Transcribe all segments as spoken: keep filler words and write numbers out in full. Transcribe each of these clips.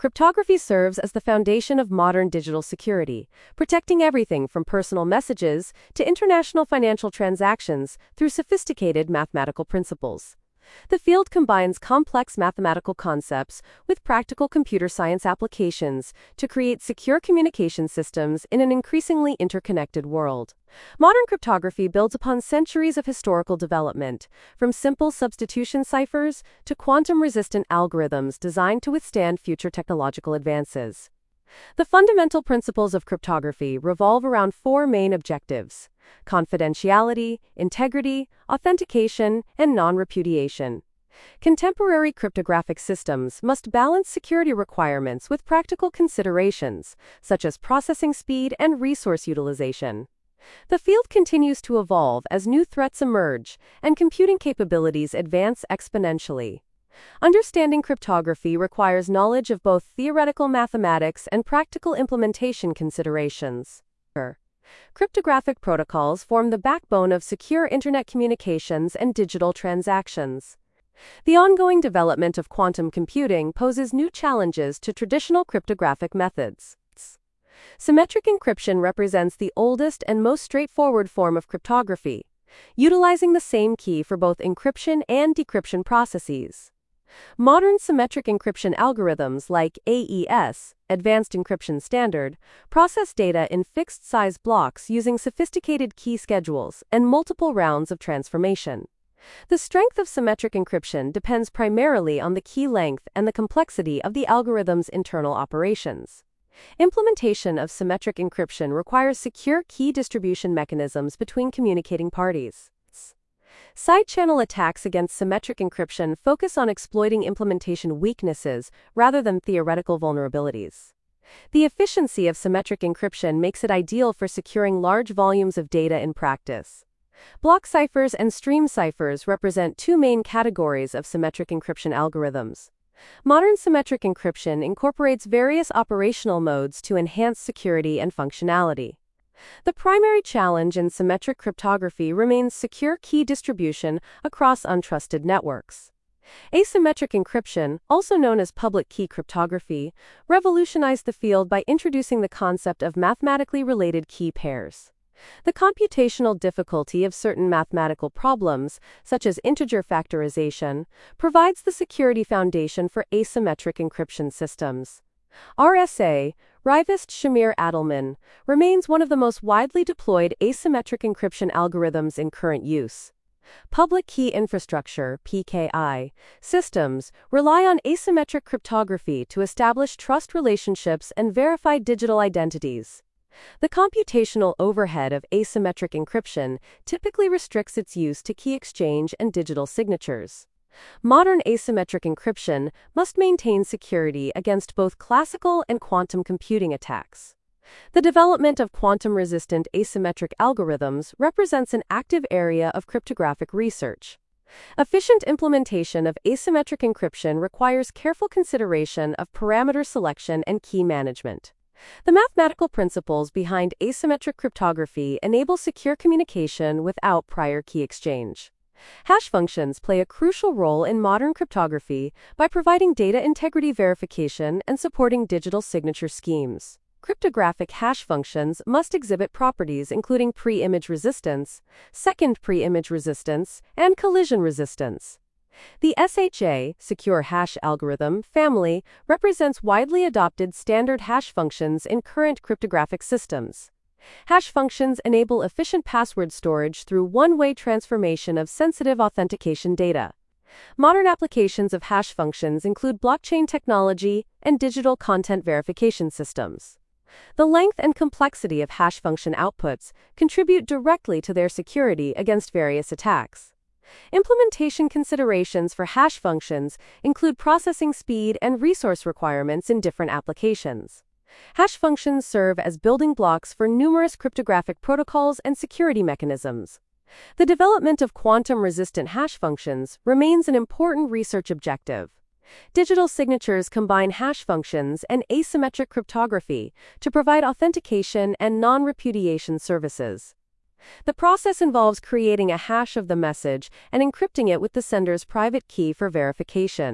Cryptography serves as the foundation of modern digital security, protecting everything from personal messages to international financial transactions through sophisticated mathematical principles. The field combines complex mathematical concepts with practical computer science applications to create secure communication systems in an increasingly interconnected world. Modern cryptography builds upon centuries of historical development, from simple substitution ciphers to quantum-resistant algorithms designed to withstand future technological advances. The fundamental principles of cryptography revolve around four main objectives: confidentiality, integrity, authentication, and non-repudiation. Contemporary cryptographic systems must balance security requirements with practical considerations, such as processing speed and resource utilization. The field continues to evolve as new threats emerge and computing capabilities advance exponentially. Understanding cryptography requires knowledge of both theoretical mathematics and practical implementation considerations. Cryptographic protocols form the backbone of secure internet communications and digital transactions. The ongoing development of quantum computing poses new challenges to traditional cryptographic methods. Symmetric encryption represents the oldest and most straightforward form of cryptography, utilizing the same key for both encryption and decryption processes. Modern symmetric encryption algorithms like A E S, Advanced Encryption Standard, process data in fixed-size blocks using sophisticated key schedules and multiple rounds of transformation. The strength of symmetric encryption depends primarily on the key length and the complexity of the algorithm's internal operations. Implementation of symmetric encryption requires secure key distribution mechanisms between communicating parties. Side-channel attacks against symmetric encryption focus on exploiting implementation weaknesses rather than theoretical vulnerabilities. The efficiency of symmetric encryption makes it ideal for securing large volumes of data in practice. Block ciphers and stream ciphers represent two main categories of symmetric encryption algorithms. Modern symmetric encryption incorporates various operational modes to enhance security and functionality. The primary challenge in symmetric cryptography remains secure key distribution across untrusted networks. Asymmetric encryption, also known as public key cryptography, revolutionized the field by introducing the concept of mathematically related key pairs. The computational difficulty of certain mathematical problems, such as integer factorization, provides the security foundation for asymmetric encryption systems. R S A, Rivest Shamir Adelman, remains one of the most widely deployed asymmetric encryption algorithms in current use. Public key infrastructure (P K I) systems rely on asymmetric cryptography to establish trust relationships and verify digital identities. The computational overhead of asymmetric encryption typically restricts its use to key exchange and digital signatures. Modern asymmetric encryption must maintain security against both classical and quantum computing attacks. The development of quantum-resistant asymmetric algorithms represents an active area of cryptographic research. Efficient implementation of asymmetric encryption requires careful consideration of parameter selection and key management. The mathematical principles behind asymmetric cryptography enable secure communication without prior key exchange. Hash functions play a crucial role in modern cryptography by providing data integrity verification and supporting digital signature schemes. Cryptographic hash functions must exhibit properties including pre-image resistance, second pre-image resistance, and collision resistance. The S H A, Secure Hash Algorithm, family represents widely adopted standard hash functions in current cryptographic systems. Hash functions enable efficient password storage through one-way transformation of sensitive authentication data. Modern applications of hash functions include blockchain technology and digital content verification systems. The length and complexity of hash function outputs contribute directly to their security against various attacks. Implementation considerations for hash functions include processing speed and resource requirements in different applications. Hash functions serve as building blocks for numerous cryptographic protocols and security mechanisms. The development of quantum-resistant hash functions remains an important research objective. Digital signatures combine hash functions and asymmetric cryptography to provide authentication and non-repudiation services. The process involves creating a hash of the message and encrypting it with the sender's private key for verification.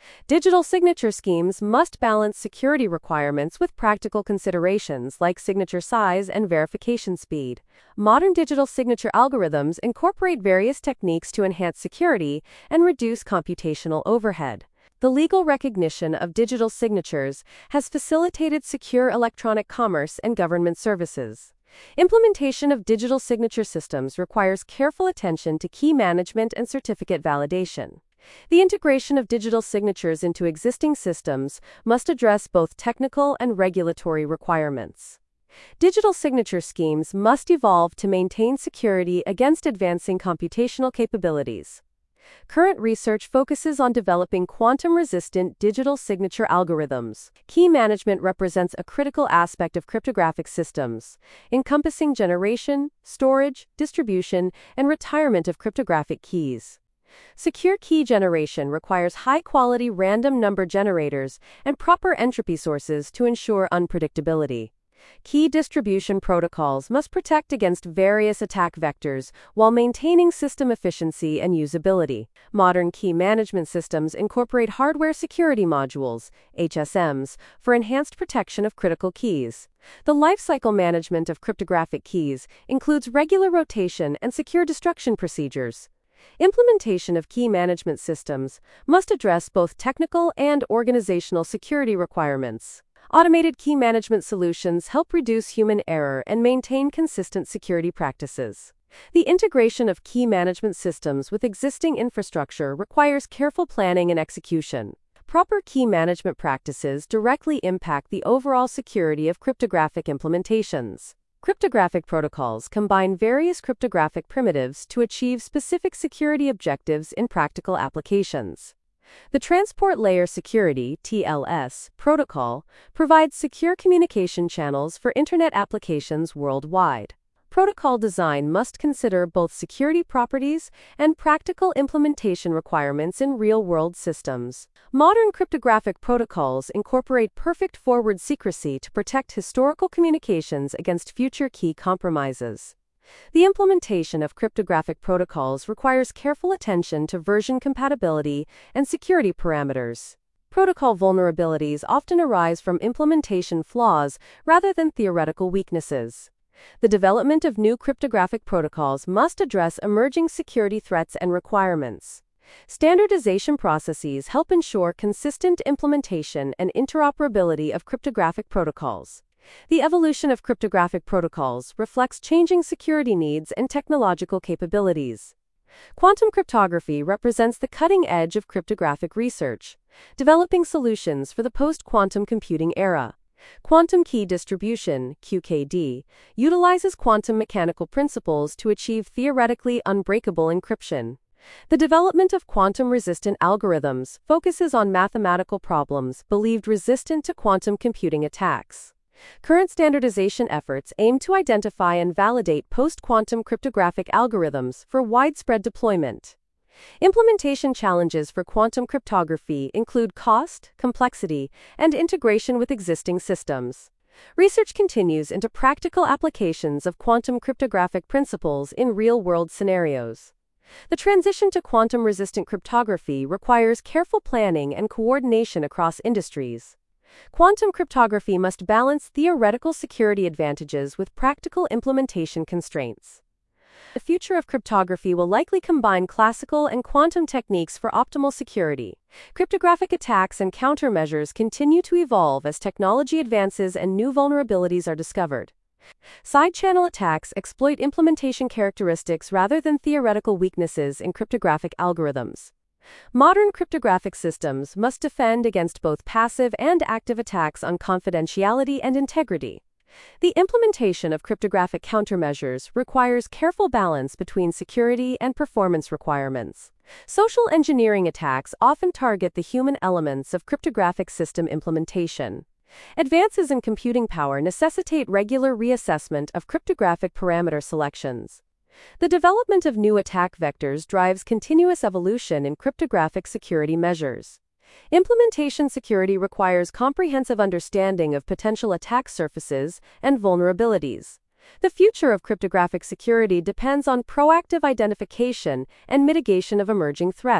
Digital signature schemes must balance security requirements with practical considerations like signature size and verification speed. Modern digital signature algorithms incorporate various techniques to enhance security and reduce computational overhead. The legal recognition of digital signatures has facilitated secure electronic commerce and government services. Implementation of digital signature systems requires careful attention to key management and certificate validation. The integration of digital signatures into existing systems must address both technical and regulatory requirements. Digital signature schemes must evolve to maintain security against advancing computational capabilities. Current research focuses on developing quantum-resistant digital signature algorithms. Key management represents a critical aspect of cryptographic systems, encompassing generation, storage, distribution, and retirement of cryptographic keys. Secure key generation requires high-quality random number generators and proper entropy sources to ensure unpredictability. Key distribution protocols must protect against various attack vectors while maintaining system efficiency and usability. Modern key management systems incorporate hardware security modules, H S Ms, for enhanced protection of critical keys. The lifecycle management of cryptographic keys includes regular rotation and secure destruction procedures. Implementation of key management systems must address both technical and organizational security requirements. Automated key management solutions help reduce human error and maintain consistent security practices. The integration of key management systems with existing infrastructure requires careful planning and execution. Proper key management practices directly impact the overall security of cryptographic implementations. Cryptographic protocols combine various cryptographic primitives to achieve specific security objectives in practical applications. The Transport Layer Security (T L S) protocol provides secure communication channels for Internet applications worldwide. Protocol design must consider both security properties and practical implementation requirements in real-world systems. Modern cryptographic protocols incorporate perfect forward secrecy to protect historical communications against future key compromises. The implementation of cryptographic protocols requires careful attention to version compatibility and security parameters. Protocol vulnerabilities often arise from implementation flaws rather than theoretical weaknesses. The development of new cryptographic protocols must address emerging security threats and requirements. Standardization processes help ensure consistent implementation and interoperability of cryptographic protocols. The evolution of cryptographic protocols reflects changing security needs and technological capabilities. Quantum cryptography represents the cutting edge of cryptographic research, developing solutions for the post-quantum computing era. Quantum key distribution, Q K D, utilizes quantum mechanical principles to achieve theoretically unbreakable encryption. The development of quantum-resistant algorithms focuses on mathematical problems believed resistant to quantum computing attacks. Current standardization efforts aim to identify and validate post-quantum cryptographic algorithms for widespread deployment. Implementation challenges for quantum cryptography include cost, complexity, and integration with existing systems. Research continues into practical applications of quantum cryptographic principles in real-world scenarios. The transition to quantum-resistant cryptography requires careful planning and coordination across industries. Quantum cryptography must balance theoretical security advantages with practical implementation constraints. The future of cryptography will likely combine classical and quantum techniques for optimal security. Cryptographic attacks and countermeasures continue to evolve as technology advances and new vulnerabilities are discovered. Side-channel attacks exploit implementation characteristics rather than theoretical weaknesses in cryptographic algorithms. Modern cryptographic systems must defend against both passive and active attacks on confidentiality and integrity. The implementation of cryptographic countermeasures requires careful balance between security and performance requirements. Social engineering attacks often target the human elements of cryptographic system implementation. Advances in computing power necessitate regular reassessment of cryptographic parameter selections. The development of new attack vectors drives continuous evolution in cryptographic security measures. Implementation security requires comprehensive understanding of potential attack surfaces and vulnerabilities. The future of cryptographic security depends on proactive identification and mitigation of emerging threats.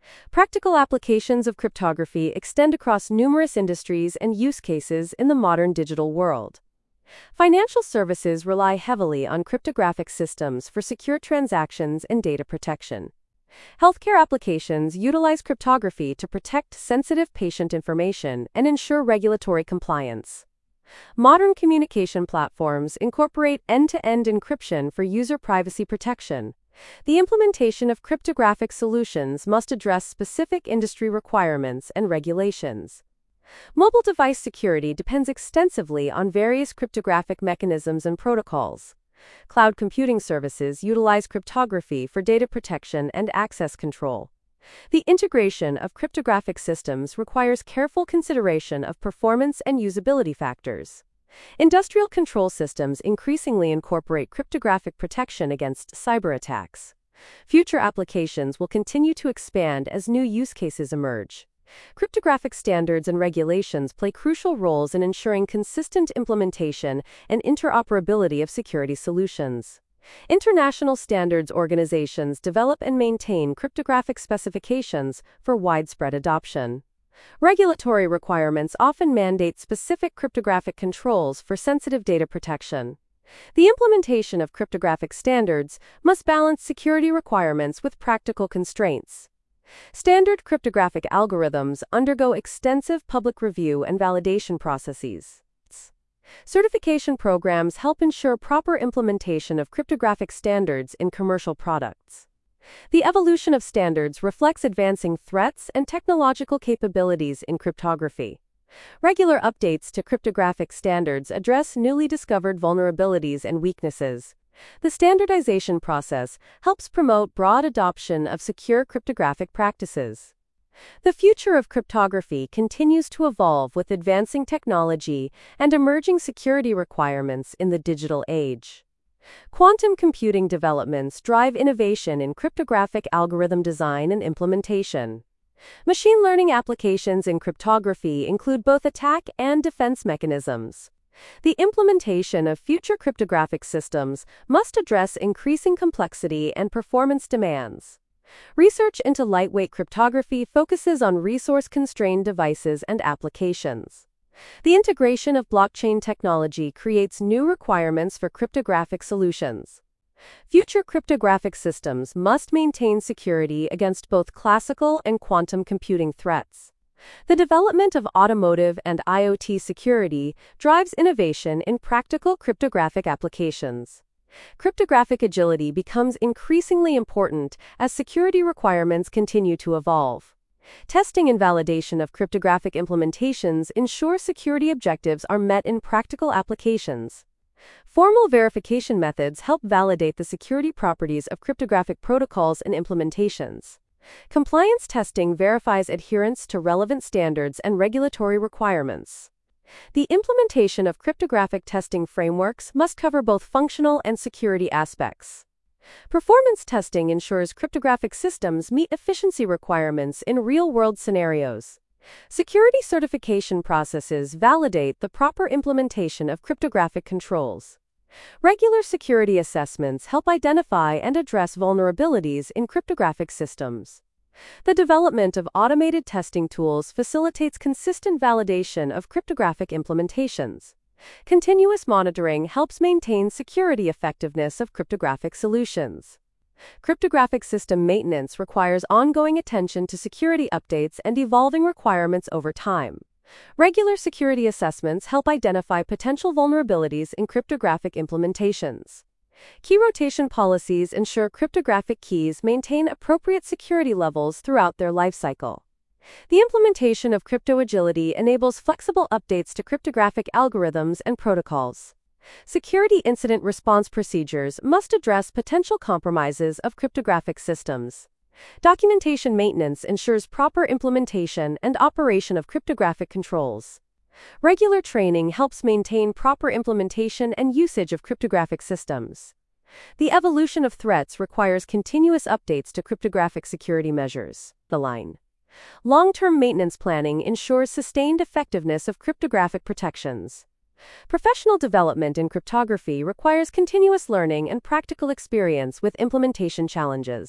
Practical applications of cryptography extend across numerous industries and use cases in the modern digital world. Financial services rely heavily on cryptographic systems for secure transactions and data protection. Healthcare applications utilize cryptography to protect sensitive patient information and ensure regulatory compliance. Modern communication platforms incorporate end-to-end encryption for user privacy protection. The implementation of cryptographic solutions must address specific industry requirements and regulations. Mobile device security depends extensively on various cryptographic mechanisms and protocols. Cloud computing services utilize cryptography for data protection and access control. The integration of cryptographic systems requires careful consideration of performance and usability factors. Industrial control systems increasingly incorporate cryptographic protection against cyber attacks. Future applications will continue to expand as new use cases emerge. Cryptographic standards and regulations play crucial roles in ensuring consistent implementation and interoperability of security solutions. International standards organizations develop and maintain cryptographic specifications for widespread adoption. Regulatory requirements often mandate specific cryptographic controls for sensitive data protection. The implementation of cryptographic standards must balance security requirements with practical constraints. Standard cryptographic algorithms undergo extensive public review and validation processes. Certification programs help ensure proper implementation of cryptographic standards in commercial products. The evolution of standards reflects advancing threats and technological capabilities in cryptography. Regular updates to cryptographic standards address newly discovered vulnerabilities and weaknesses. The standardization process helps promote broad adoption of secure cryptographic practices. The future of cryptography continues to evolve with advancing technology and emerging security requirements in the digital age. Quantum computing developments drive innovation in cryptographic algorithm design and implementation. Machine learning applications in cryptography include both attack and defense mechanisms. The implementation of future cryptographic systems must address increasing complexity and performance demands. Research into lightweight cryptography focuses on resource-constrained devices and applications. The integration of blockchain technology creates new requirements for cryptographic solutions. Future cryptographic systems must maintain security against both classical and quantum computing threats. The development of automotive and IoT security drives innovation in practical cryptographic applications. Cryptographic agility becomes increasingly important as security requirements continue to evolve. Testing and validation of cryptographic implementations ensure security objectives are met in practical applications. Formal verification methods help validate the security properties of cryptographic protocols and implementations. Compliance testing verifies adherence to relevant standards and regulatory requirements. The implementation of cryptographic testing frameworks must cover both functional and security aspects. Performance testing ensures cryptographic systems meet efficiency requirements in real-world scenarios. Security certification processes validate the proper implementation of cryptographic controls. Regular security assessments help identify and address vulnerabilities in cryptographic systems. The development of automated testing tools facilitates consistent validation of cryptographic implementations. Continuous monitoring helps maintain security effectiveness of cryptographic solutions. Cryptographic system maintenance requires ongoing attention to security updates and evolving requirements over time. Regular security assessments help identify potential vulnerabilities in cryptographic implementations. Key rotation policies ensure cryptographic keys maintain appropriate security levels throughout their lifecycle. The implementation of crypto agility enables flexible updates to cryptographic algorithms and protocols. Security incident response procedures must address potential compromises of cryptographic systems. Documentation maintenance ensures proper implementation and operation of cryptographic controls. Regular training helps maintain proper implementation and usage of cryptographic systems. The evolution of threats requires continuous updates to cryptographic security measures. The line. Long-term maintenance planning ensures sustained effectiveness of cryptographic protections. Professional development in cryptography requires continuous learning and practical experience with implementation challenges.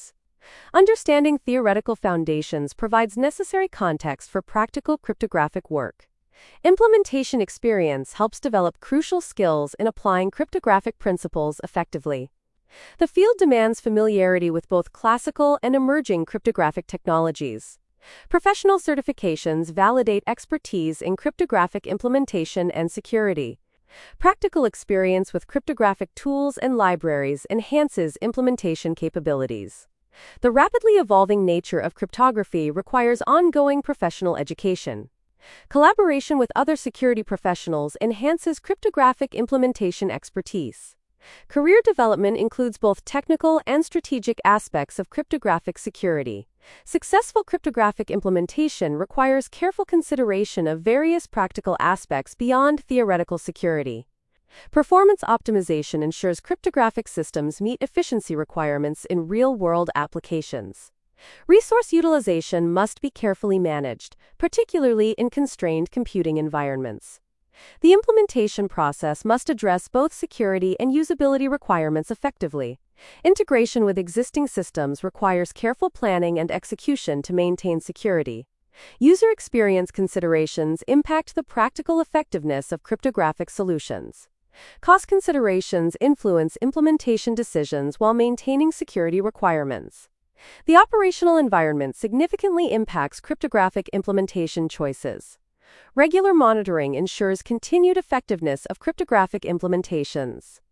Understanding theoretical foundations provides necessary context for practical cryptographic work. Implementation experience helps develop crucial skills in applying cryptographic principles effectively. The field demands familiarity with both classical and emerging cryptographic technologies. Professional certifications validate expertise in cryptographic implementation and security. Practical experience with cryptographic tools and libraries enhances implementation capabilities. The rapidly evolving nature of cryptography requires ongoing professional education. Collaboration with other security professionals enhances cryptographic implementation expertise. Career development includes both technical and strategic aspects of cryptographic security. Successful cryptographic implementation requires careful consideration of various practical aspects beyond theoretical security. Performance optimization ensures cryptographic systems meet efficiency requirements in real-world applications. Resource utilization must be carefully managed, particularly in constrained computing environments. The implementation process must address both security and usability requirements effectively. Integration with existing systems requires careful planning and execution to maintain security. User experience considerations impact the practical effectiveness of cryptographic solutions. Cost considerations influence implementation decisions while maintaining security requirements. The operational environment significantly impacts cryptographic implementation choices. Regular monitoring ensures continued effectiveness of cryptographic implementations.